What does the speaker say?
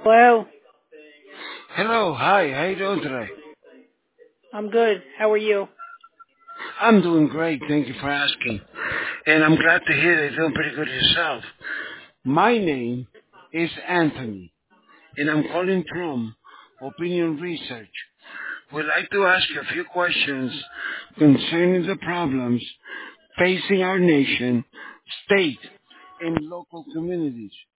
Well, Hello, hi, how you doing today? I'm good. How are you? I'm doing great, thank you for asking. And I'm glad to hear that you're doing pretty good yourself. My name is Anthony, and I'm calling from Opinion Research. We'd like to ask you a few questions concerning the problems facing our nation, state, and local communities.